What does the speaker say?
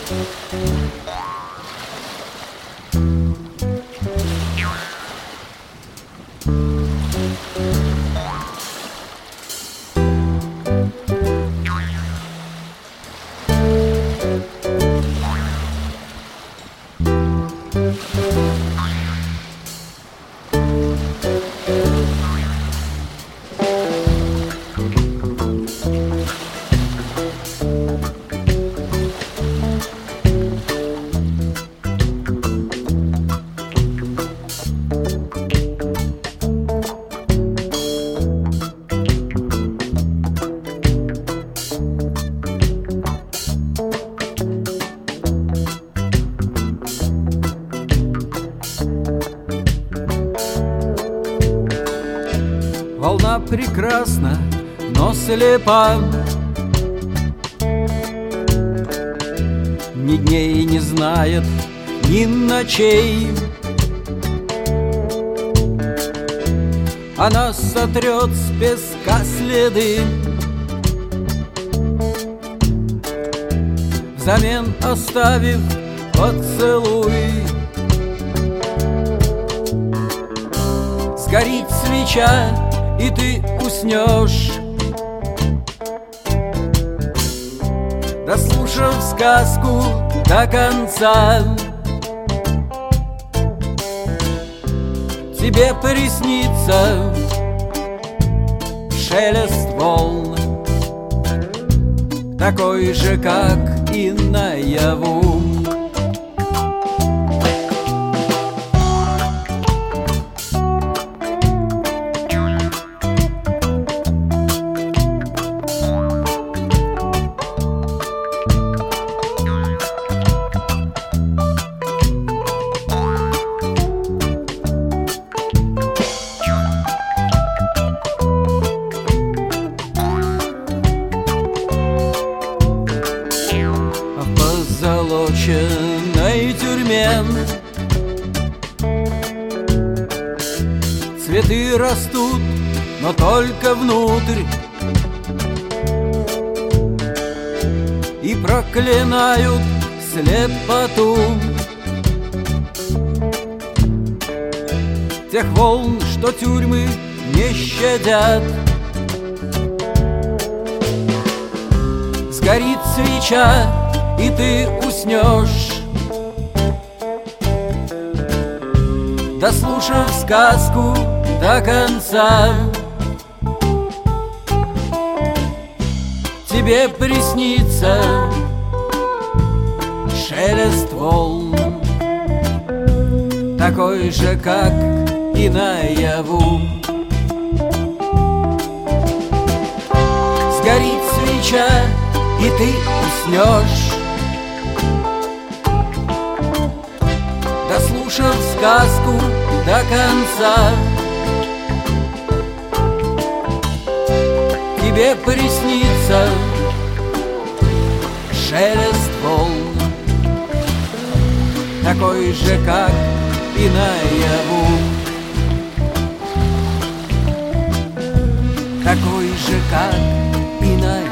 Волна прекрасна, но слепа, ни дней не знает, ни ночей. Она сотрет с песка следы, взамен оставив поцелуй. Сгорит свеча, и ты уснешь, дослушав сказку до конца. Тебе приснится шелест волн, такой же, как и наяву. В позолоченной тюрьме цветы растут, но только внутрь, и проклинают слепоту тех волн, что тюрьмы не щадят. Сгорит свеча, и ты уснешь, дослушав сказку до конца. Тебе приснится шелест волн, такой же, как и наяву. Сгорит свеча, и ты уснешь, дослушав сказку до конца. Тебе приснится шелест волн, такой же, как и наяву. Такой же, как и наяву.